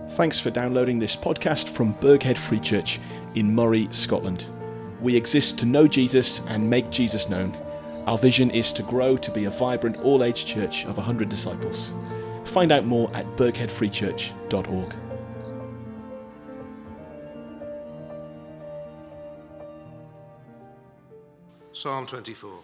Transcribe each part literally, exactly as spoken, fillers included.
Thanks for downloading this podcast from Burghead Free Church in Moray, Scotland. We exist to know Jesus and make Jesus known. Our vision is to grow to be a vibrant all-age church of one hundred disciples. Find out more at burghead free church dot org. Psalm twenty-four.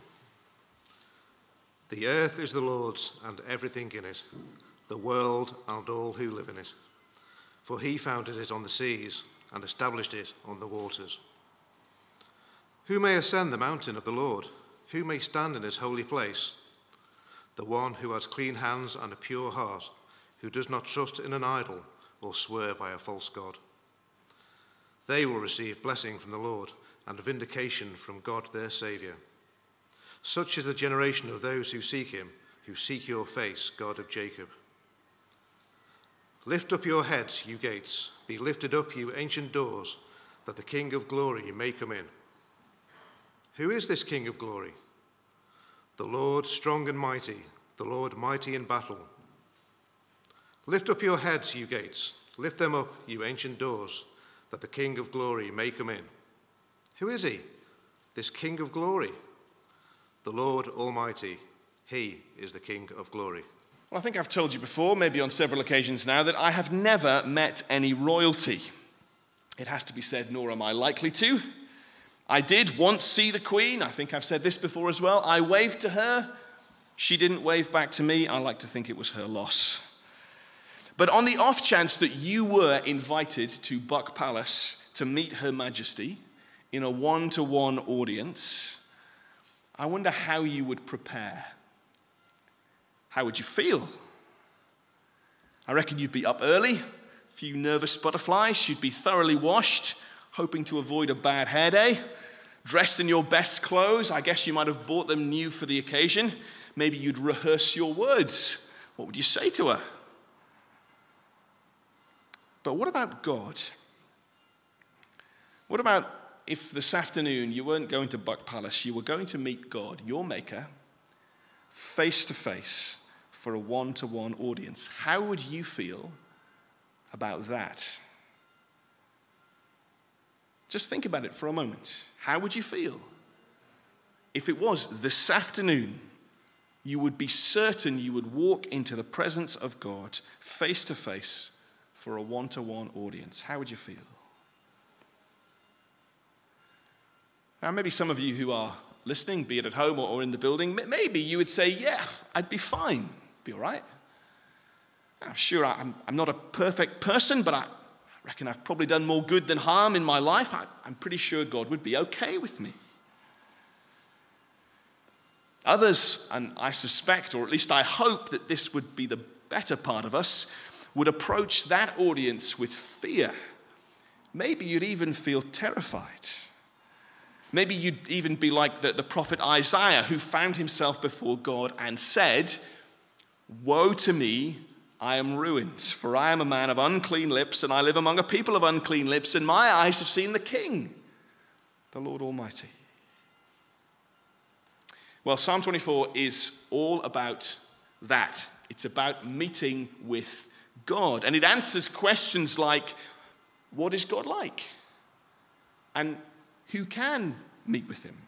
The earth is the Lord's and everything in it, the world and all who live in it. For he founded it on the seas and established it on the waters. Who may ascend the mountain of the Lord? Who may stand in his holy place? The one who has clean hands and a pure heart, who does not trust in an idol or swear by a false god. They will receive blessing from the Lord and vindication from God their Saviour. Such is the generation of those who seek him, who seek your face, God of Jacob. Lift up your heads, you gates, be lifted up, you ancient doors, that the King of glory may come in. Who is this King of glory? The Lord strong and mighty, the Lord mighty in battle. Lift up your heads, you gates, lift them up, you ancient doors, that the King of glory may come in. Who is he, this King of glory? The Lord Almighty, he is the King of glory. Well, I think I've told you before, maybe on several occasions now, that I have never met any royalty. It has to be said, nor am I likely to. I did once see the Queen. I think I've said this before as well. I waved to her. She didn't wave back to me. I like to think it was her loss. But on the off chance that you were invited to Buck Palace to meet Her Majesty in a one-to-one audience, I wonder how you would prepare. How would you feel? I reckon you'd be up early, a few nervous butterflies, you'd be thoroughly washed, hoping to avoid a bad hair day, dressed in your best clothes. I guess you might have bought them new for the occasion. Maybe you'd rehearse your words. What would you say to her? But what about God? What about if this afternoon you weren't going to Buck Palace, you were going to meet God, your maker, face to face for a one-to-one audience? How would you feel about that? Just think about it for a moment. How would you feel if it was this afternoon you would be certain you would walk into the presence of God face to face for a one-to-one audience? How would you feel? Now, maybe some of you who are listening, be it at home or in the building, maybe you would say, yeah, I'd be fine, be all right. I'm sure I'm, I'm not a perfect person, but I reckon I've probably done more good than harm in my life. I, I'm pretty sure God would be okay with me. Others, and I suspect, or at least I hope that this would be the better part of us, would approach that audience with fear. Maybe you'd even feel terrified. Maybe you'd even be like the, the prophet Isaiah, who found himself before God and said, "Woe to me, I am ruined, for I am a man of unclean lips, and I live among a people of unclean lips, and my eyes have seen the King, the Lord Almighty." Well, Psalm twenty-four is all about that. It's about meeting with God, and it answers questions like, what is God like? And who can meet with him?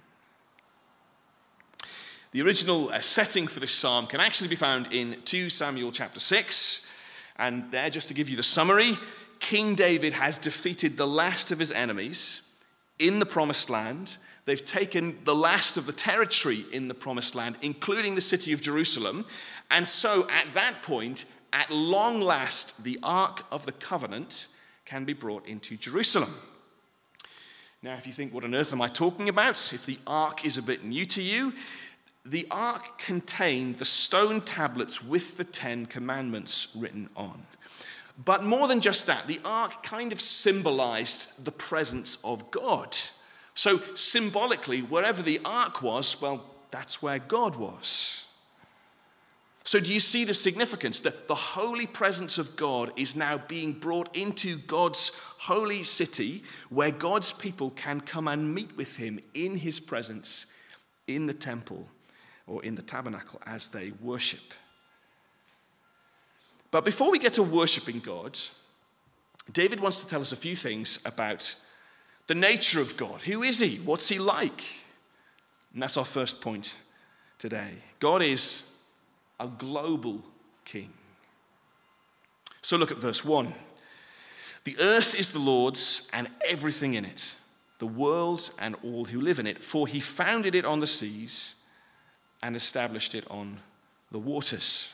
The original uh, setting for this psalm can actually be found in Second Samuel chapter six. And there, just to give you the summary, King David has defeated the last of his enemies in the promised land. They've taken the last of the territory in the promised land, including the city of Jerusalem. And so at that point, at long last, the Ark of the Covenant can be brought into Jerusalem. Now, if you think, what on earth am I talking about? If the Ark is a bit new to you, the Ark contained the stone tablets with the Ten Commandments written on. But more than just that, the Ark kind of symbolized the presence of God. So symbolically, wherever the Ark was, well, that's where God was. So do you see the significance? That the holy presence of God is now being brought into God's holy city, where God's people can come and meet with him in his presence in the temple or in the tabernacle as they worship. But before we get to worshiping God, David wants to tell us a few things about the nature of God. Who is he? What's he like? And that's our first point today. God is a global king. So look at verse one. The earth is the Lord's and everything in it, the world and all who live in it, for he founded it on the seas and established it on the waters.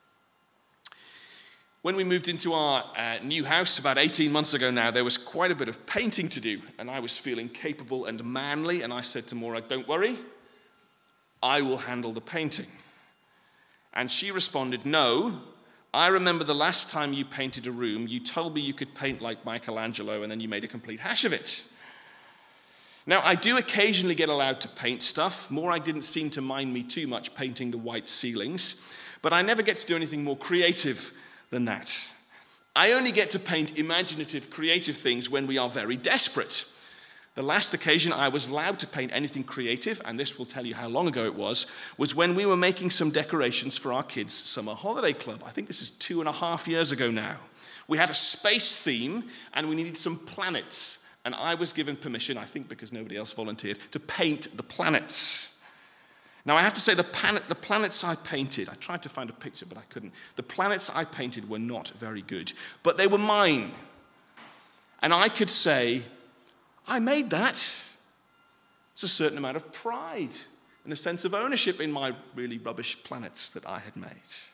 When we moved into our uh, new house about eighteen months ago now, there was quite a bit of painting to do, and I was feeling capable and manly, and I said to Maura, don't worry, I will handle the painting. And she responded, no, I remember the last time you painted a room, you told me you could paint like Michelangelo, and then you made a complete hash of it. Now, I do occasionally get allowed to paint stuff. Maura didn't seem to mind me too much painting the white ceilings, but I never get to do anything more creative than that. I only get to paint imaginative, creative things when we are very desperate. The last occasion I was allowed to paint anything creative, and this will tell you how long ago it was, was when we were making some decorations for our kids' summer holiday club. I think this is two and a half years ago now. We had a space theme, and we needed some planets, and I was given permission, I think because nobody else volunteered, to paint the planets. Now, I have to say, the, pan- the planets I painted, I tried to find a picture, but I couldn't. The planets I painted were not very good, but they were mine. And I could say, I made that. It's a certain amount of pride and a sense of ownership in my really rubbish planets that I had made.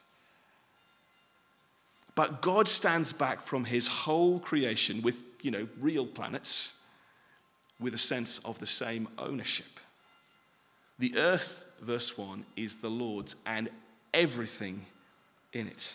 But God stands back from his whole creation with, you know, real planets with a sense of the same ownership. The earth, verse one, is the Lord's and everything in it.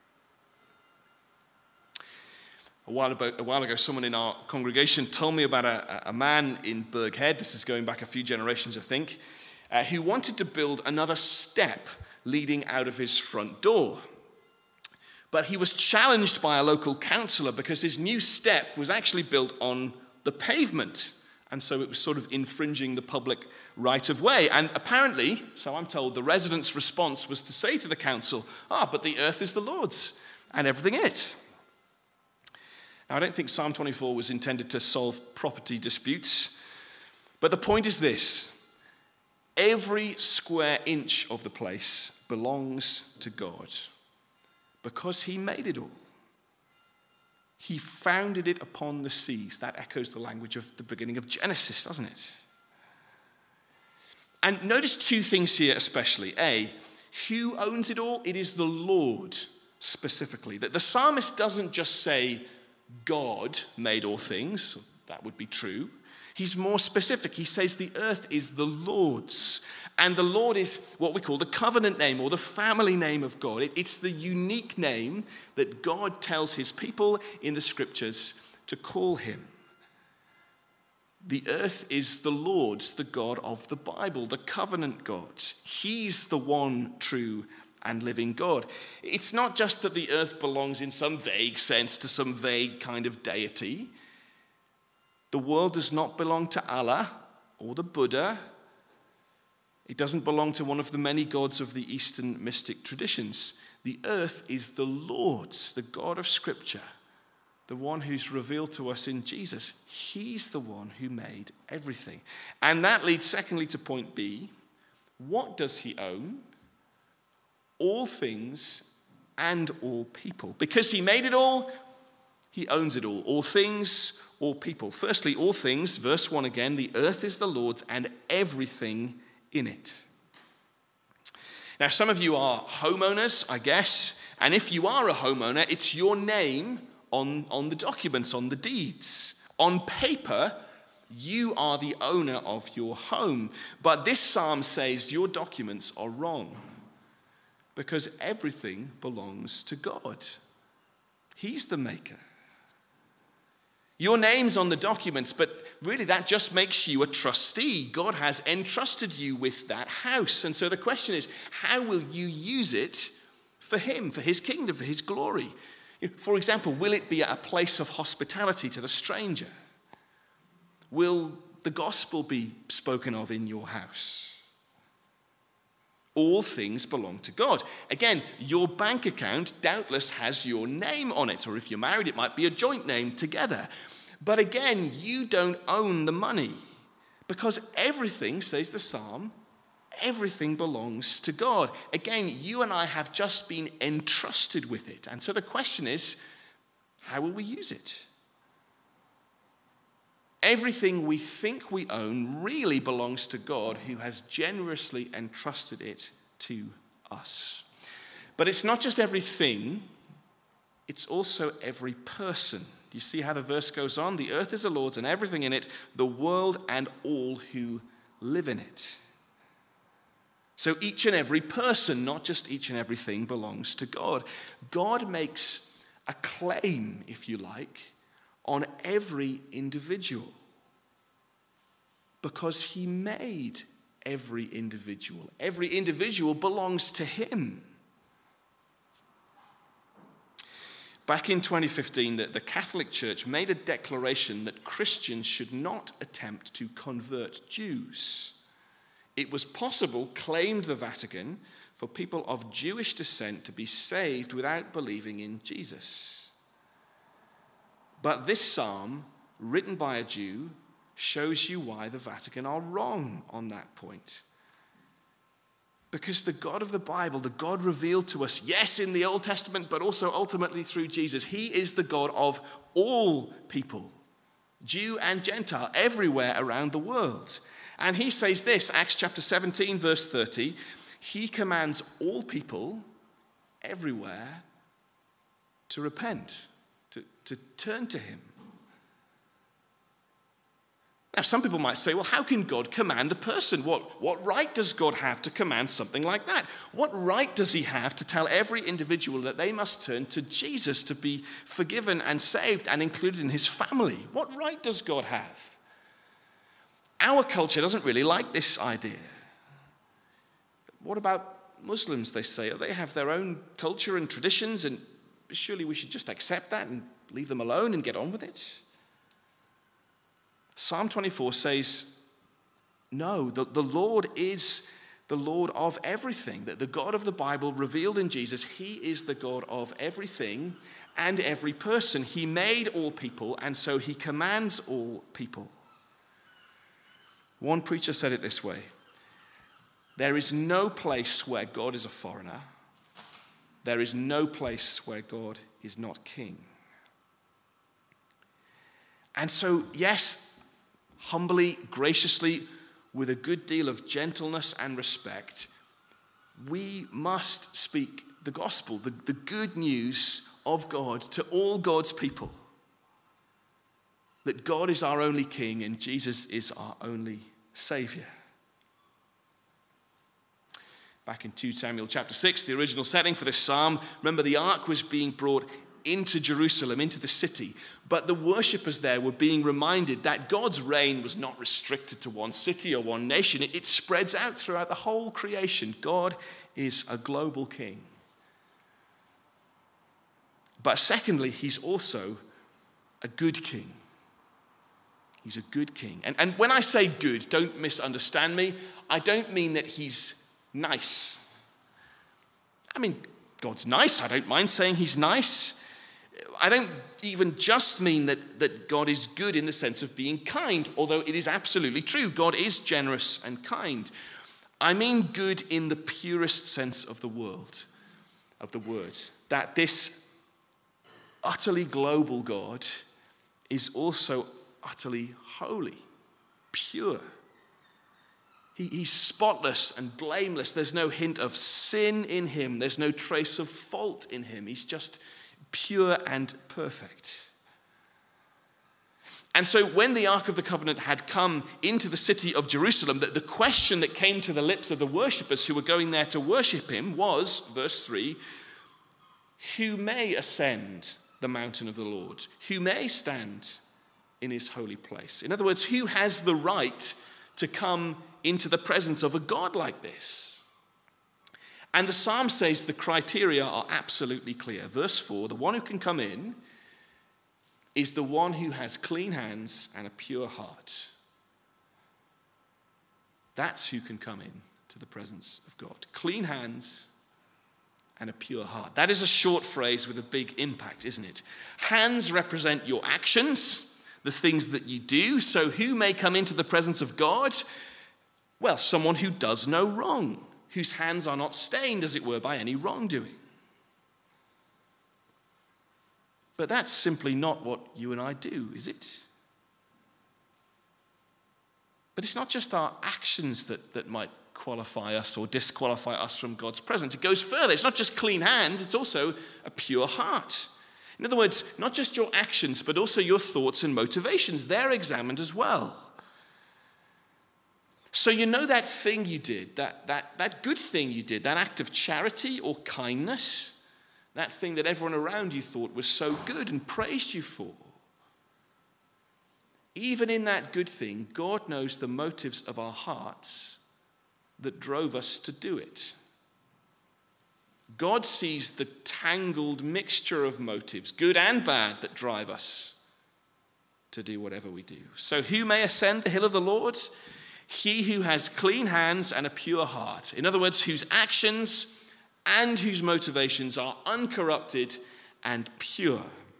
A while, about, a while ago, someone in our congregation told me about a, a man in Berghead, this is going back a few generations, I think, uh, who wanted to build another step leading out of his front door. But he was challenged by a local councillor because his new step was actually built on the pavement. And so it was sort of infringing the public right of way. And apparently, so I'm told, the residents' response was to say to the council, ah, but the earth is the Lord's and everything in it. Now, I don't think Psalm twenty-four was intended to solve property disputes. But the point is this. Every square inch of the place belongs to God because he made it all. He founded it upon the seas. That echoes the language of the beginning of Genesis, doesn't it? And notice two things here especially. A, who owns it all? It is the Lord specifically. That the psalmist doesn't just say, God made all things. That would be true. He's more specific. He says the earth is the Lord's. And the Lord is what we call the covenant name or the family name of God. It, it's the unique name that God tells his people in the scriptures to call him. The earth is the Lord's, the God of the Bible, the covenant God. He's the one true and living God. It's not just that the earth belongs in some vague sense to some vague kind of deity. The world does not belong to Allah or the Buddha. It doesn't belong to one of the many gods of the Eastern mystic traditions. The earth is the Lord's, the God of Scripture, the one who's revealed to us in Jesus. He's the one who made everything. And that leads, secondly, to point B. What does he own? All things and all people. Because he made it all, he owns it all. All things, all people. Firstly, all things, verse one again, the earth is the Lord's and everything in it. Now, some of you are homeowners, I guess, and if you are a homeowner, it's your name on, on the documents, on the deeds. On paper, you are the owner of your home. But this psalm says your documents are wrong because everything belongs to God. He's the maker. Your name's on the documents, but really that just makes you a trustee. God has entrusted you with that house. And so the question is, how will you use it for him, for his kingdom, for his glory? For example, will it be a place of hospitality to the stranger? Will the gospel be spoken of in your house? All things belong to God. Again, your bank account doubtless has your name on it, or if you're married, it might be a joint name together. But again, you don't own the money, because everything, says the psalm, everything belongs to God. Again, you and I have just been entrusted with it. And so the question is, how will we use it? Everything we think we own really belongs to God, who has generously entrusted it to us. But it's not just everything, it's also every person. Do you see how the verse goes on? The earth is the Lord's and everything in it, the world and all who live in it. So each and every person, not just each and everything, belongs to God. God makes a claim, if you like, on every individual, because he made every individual. Every individual belongs to him. Back in twenty fifteen, the, the Catholic Church made a declaration that Christians should not attempt to convert Jews. It was possible, claimed the Vatican, for people of Jewish descent to be saved without believing in Jesus. But this psalm, written by a Jew, shows you why the Vatican are wrong on that point. Because the God of the Bible, the God revealed to us, yes, in the Old Testament, but also ultimately through Jesus, he is the God of all people, Jew and Gentile, everywhere around the world. And he says this, Acts chapter seventeen, verse thirty, he commands all people everywhere to repent, to, to turn to him. Now, some people might say, well, how can God command a person? What, what right does God have to command something like that? What right does he have to tell every individual that they must turn to Jesus to be forgiven and saved and included in his family? What right does God have? Our culture doesn't really like this idea. What about Muslims, they say? They have their own culture and traditions, and surely we should just accept that and leave them alone and get on with it? Psalm twenty-four says, no, the, the Lord is the Lord of everything. That the God of the Bible revealed in Jesus, he is the God of everything and every person. He made all people, and so he commands all people. One preacher said it this way: there is no place where God is a foreigner. There is no place where God is not king. And so, yes, humbly, graciously, with a good deal of gentleness and respect, we must speak the gospel, the, the good news of God to all God's people. That God is our only king and Jesus is our only savior. Back in Second Samuel chapter six, the original setting for this psalm, remember the ark was being brought into Jerusalem, into the city. But the worshippers there were being reminded that God's reign was not restricted to one city or one nation. It, it spreads out throughout the whole creation. God is a global king. But secondly, he's also a good king. He's a good king. And, and when I say good, don't misunderstand me. I don't mean that he's nice. I mean, God's nice. I don't mind saying he's nice. I don't even just mean that, that God is good in the sense of being kind, although it is absolutely true. God is generous and kind. I mean good in the purest sense of the world, of the word. That this utterly global God is also utterly holy, pure. He, he's spotless and blameless. There's no hint of sin in him. There's no trace of fault in him. He's just pure and perfect. And so when the Ark of the Covenant had come into the city of Jerusalem, the, the question that came to the lips of the worshippers who were going there to worship him was, verse three, who may ascend the mountain of the Lord? Who may stand in his holy place? In other words, who has the right to come into the presence of a God like this? And the psalm says the criteria are absolutely clear. Verse four, the one who can come in is the one who has clean hands and a pure heart. That's who can come in to the presence of God. Clean hands and a pure heart. That is a short phrase with a big impact, isn't it? Hands represent your actions, the things that you do. So who may come into the presence of God? Well, someone who does no wrong, whose hands are not stained, as it were, by any wrongdoing. But that's simply not what you and I do, is it? But it's not just our actions that, that might qualify us or disqualify us from God's presence. It goes further. It's not just clean hands, it's also a pure heart. In other words, not just your actions, but also your thoughts and motivations. They're examined as well. So you know that thing you did, that, that, that good thing you did, that act of charity or kindness, that thing that everyone around you thought was so good and praised you for. Even in that good thing, God knows the motives of our hearts that drove us to do it. God sees the tangled mixture of motives, good and bad, that drive us to do whatever we do. So who may ascend the hill of the Lord? He who has clean hands and a pure heart. In other words, whose actions and whose motivations are uncorrupted and pure.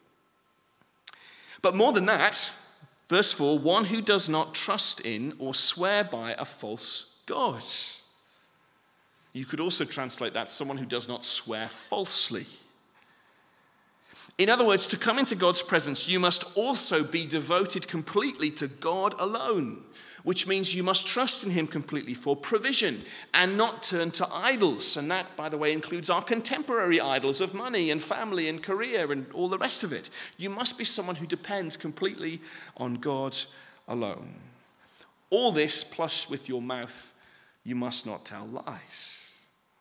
But more than that, verse four, one who does not trust in or swear by a false God. You could also translate that someone who does not swear falsely. In other words, to come into God's presence, you must also be devoted completely to God alone, which means you must trust in him completely for provision and not turn to idols. And that, by the way, includes our contemporary idols of money and family and career and all the rest of it. You must be someone who depends completely on God alone. All this, plus with your mouth, you must not tell lies.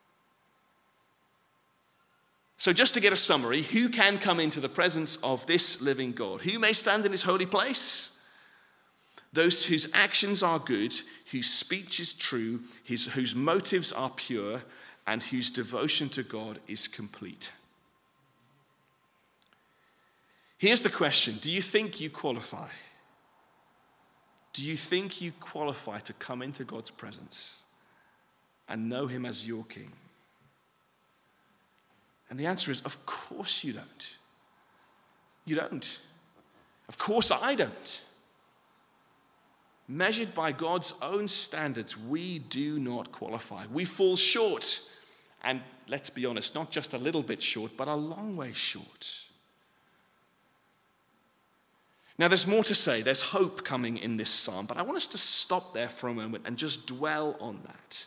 So just to get a summary, who can come into the presence of this living God? Who may stand in his holy place? Those whose actions are good, whose speech is true, his, whose motives are pure, and whose devotion to God is complete. Here's the question. Do you think you qualify? Do you think you qualify to come into God's presence and know him as your king? And the answer is, of course you don't. You don't. Of course I don't. Measured by God's own standards, we do not qualify. We fall short. And let's be honest, not just a little bit short, but a long way short. Now, there's more to say. There's hope coming in this psalm, but I want us to stop there for a moment and just dwell on that.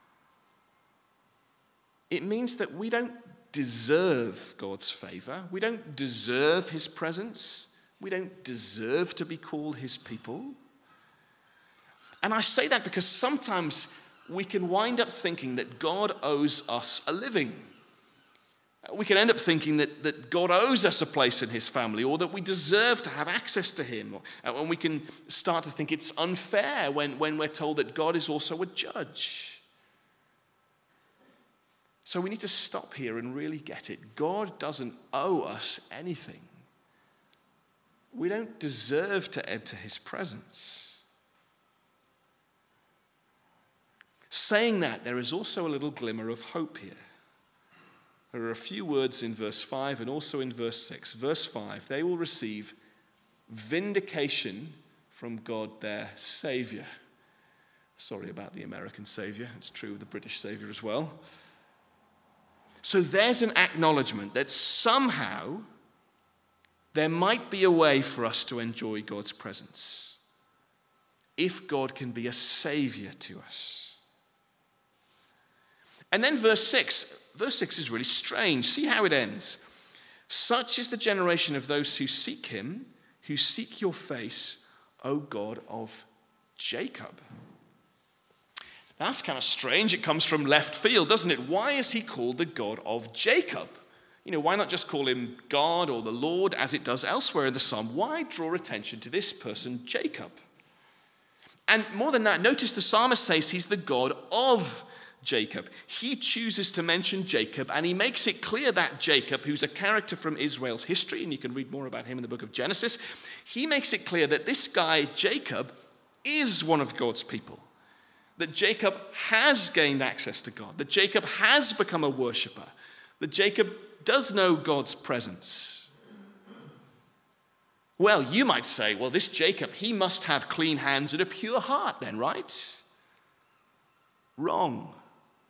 It means that we don't deserve God's favor. We don't deserve his presence. We don't deserve to be called his people. And I say that because sometimes we can wind up thinking that God owes us a living. We can end up thinking that, that God owes us a place in his family, or that we deserve to have access to him. And we can start to think it's unfair when, when we're told that God is also a judge. So we need to stop here and really get it. God doesn't owe us anything. We don't deserve to enter his presence. Saying that, there is also a little glimmer of hope here. There are a few words in verse five and also in verse six. Verse five, they will receive vindication from God their Savior. Sorry about the American Savior. It's true of the British Savior as well. So there's an acknowledgement that somehow there might be a way for us to enjoy God's presence if God can be a Savior to us. And then verse six, verse six is really strange. See how it ends. Such is the generation of those who seek him, who seek your face, O God of Jacob. That's kind of strange. It comes from left field, doesn't it? Why is he called the God of Jacob? You know, why not just call him God or the Lord as it does elsewhere in the psalm? Why draw attention to this person, Jacob? And more than that, notice the psalmist says he's the God of Jacob. He chooses to mention Jacob, and he makes it clear that Jacob, who's a character from Israel's history, and you can read more about him in the book of Genesis, he makes it clear that this guy, Jacob, is one of God's people. that Jacob has gained access to God, that Jacob has become a worshiper, that Jacob does know God's presence. Well, you might say, well, this Jacob, he must have clean hands and a pure heart then, right? Wrong.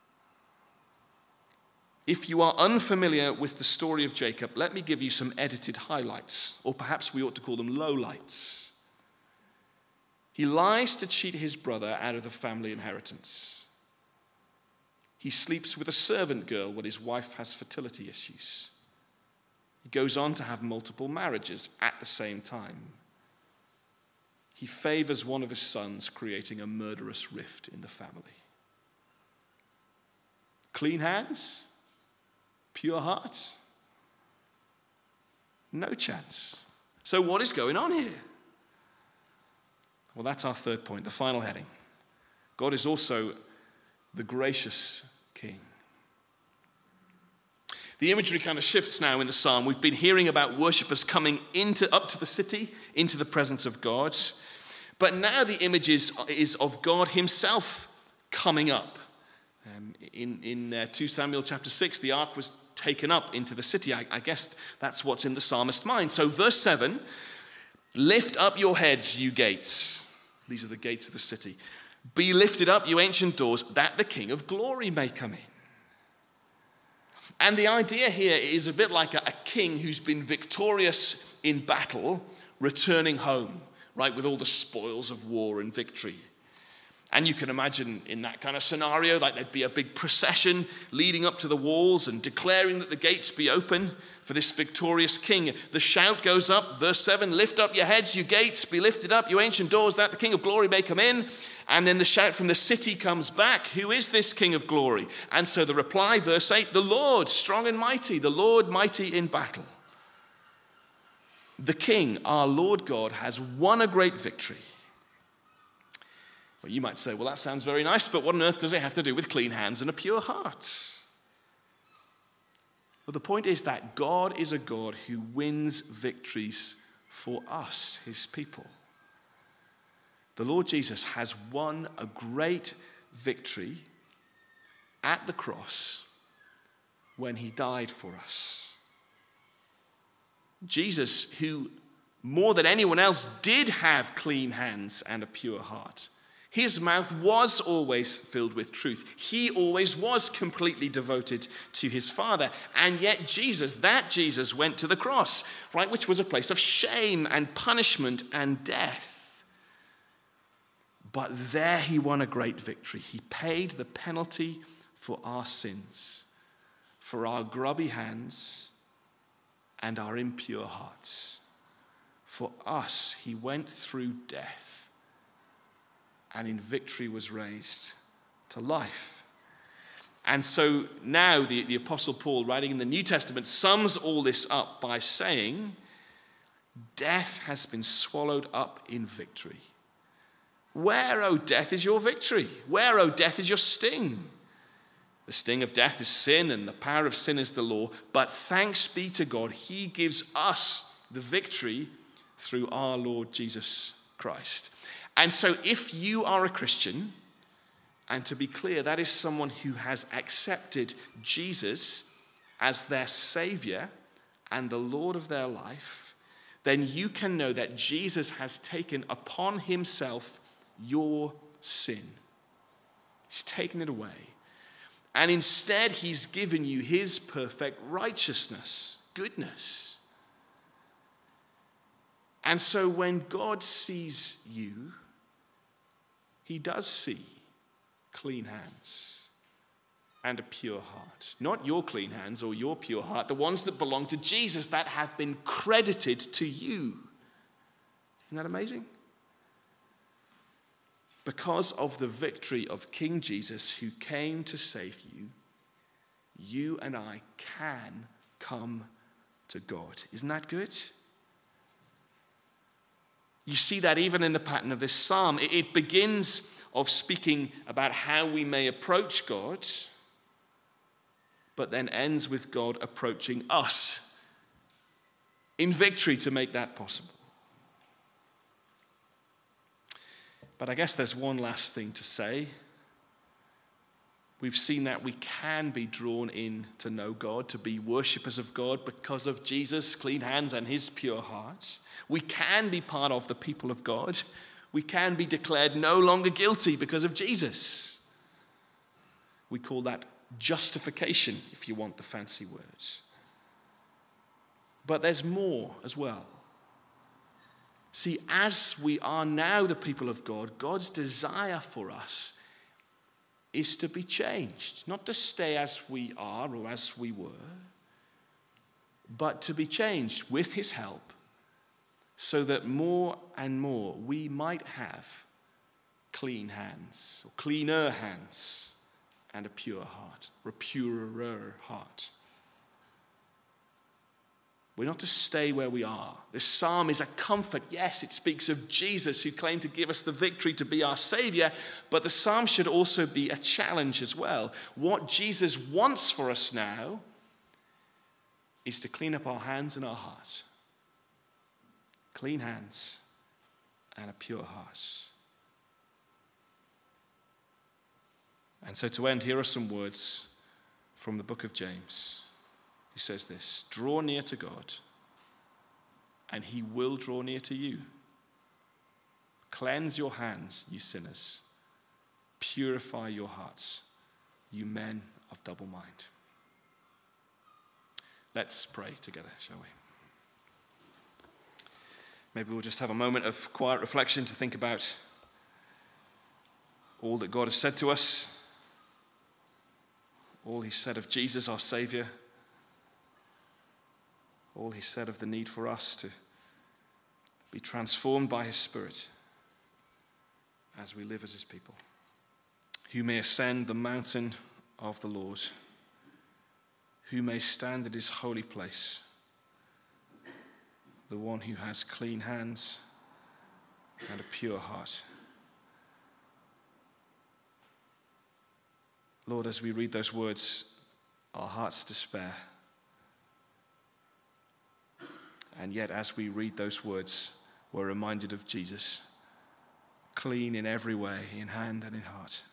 If you are unfamiliar with the story of Jacob, let me give you some edited highlights, or perhaps we ought to call them lowlights. He lies to cheat his brother out of the family inheritance. He sleeps with a servant girl when his wife has fertility issues. He goes on to have multiple marriages at the same time. He favors one of his sons, creating a murderous rift in the family. Clean hands? Pure heart? No chance. So what is going on here? Well, that's our third point, the final heading. God is also the gracious King. The imagery kind of shifts now in the psalm. We've been hearing about worshippers coming into up to the city, into the presence of God. But now the image is, is of God himself coming up. Um, in in uh, Second Samuel chapter six, the ark was taken up into the city. I, I guess that's what's in the psalmist's mind. So verse seven, lift up your heads, you gates. These are the gates of the city. Be lifted up, you ancient doors, that the King of glory may come in. And the idea here is a bit like a, a king who's been victorious in battle, returning home, right, with all the spoils of war and victory. And you can imagine in that kind of scenario, like there'd be a big procession leading up to the walls and declaring that the gates be open for this victorious king. The shout goes up, verse seven, lift up your heads, you gates, be lifted up, you ancient doors, that the King of glory may come in. And then the shout from the city comes back, who is this King of glory? And so the reply, verse eight, the Lord, strong and mighty, the Lord mighty in battle. The King, our Lord God, has won a great victory. Well, you might say, well, that sounds very nice, but what on earth does it have to do with clean hands and a pure heart? Well, the point is that God is a God who wins victories for us, his people. The Lord Jesus has won a great victory at the cross when he died for us. Jesus, who more than anyone else did have clean hands and a pure heart, his mouth was always filled with truth. He always was completely devoted to his Father. And yet Jesus, that Jesus, went to the cross, right, which was a place of shame and punishment and death. But there he won a great victory. He paid the penalty for our sins, for our grubby hands and our impure hearts. For us, he went through death, and in victory was raised to life. And so now the, the Apostle Paul, writing in the New Testament, sums all this up by saying, death has been swallowed up in victory. Where, O death, is your victory? Where, O death, is your sting? The sting of death is sin, and the power of sin is the law. But thanks be to God, he gives us the victory through our Lord Jesus Christ. And so if you are a Christian, and to be clear, that is someone who has accepted Jesus as their Savior and the Lord of their life, then you can know that Jesus has taken upon himself your sin. He's taken it away. And instead, he's given you his perfect righteousness, goodness. And so when God sees you, he does see clean hands and a pure heart. Not your clean hands or your pure heart, the ones that belong to Jesus, that have been credited to you. Isn't that amazing? Because of the victory of King Jesus, who came to save you, you and I can come to God. Isn't that good? You see that even in the pattern of this psalm. It begins of speaking about how we may approach God, but then ends with God approaching us in victory to make that possible. But I guess there's one last thing to say We've seen that we can be drawn in to know God, to be worshippers of God because of Jesus' clean hands and his pure heart. We can be part of the people of God. We can be declared no longer guilty because of Jesus. We call that justification, if you want the fancy words. But there's more as well. See, as we are now the people of God, God's desire for us is to be changed, not to stay as we are or as we were, but to be changed with his help so that more and more we might have clean hands, or cleaner hands, and a pure heart, or a purer heart. We're not to stay where we are. This psalm is a comfort. Yes, it speaks of Jesus who claimed to give us the victory to be our Savior, but the psalm should also be a challenge as well. What Jesus wants for us now is to clean up our hands and our heart. Clean hands and a pure heart. And so to end, here are some words from the book of James. He says this: draw near to God, and he will draw near to you. Cleanse your hands, you sinners. Purify your hearts, you men of double mind. Let's pray together, shall we? Maybe we'll just have a moment of quiet reflection to think about all that God has said to us, all he said of Jesus, our Savior, all he said of the need for us to be transformed by his Spirit as we live as his people. Who may ascend the mountain of the Lord? Who may stand at his holy place? The one who has clean hands and a pure heart. Lord, as we read those words, our hearts despair. And yet, as we read those words, we're reminded of Jesus, clean in every way, in hand and in heart.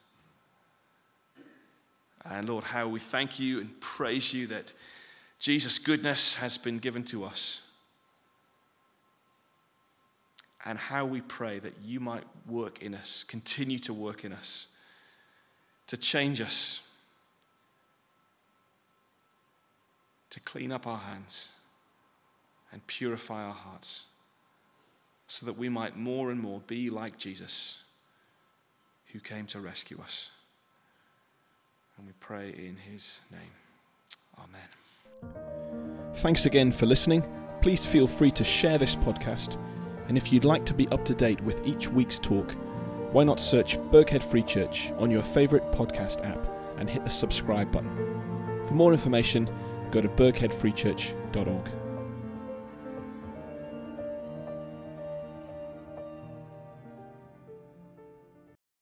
And Lord, how we thank you and praise you that Jesus' goodness has been given to us. And how we pray that you might work in us, continue to work in us, to change us, to clean up our hands and purify our hearts, so that we might more and more be like Jesus, who came to rescue us. And we pray in his name. Amen. Thanks again for listening. Please feel free to share this podcast. And if you'd like to be up to date with each week's talk, why not search Birkhead Free Church on your favourite podcast app and hit the subscribe button. For more information, go to birkhead free church dot org.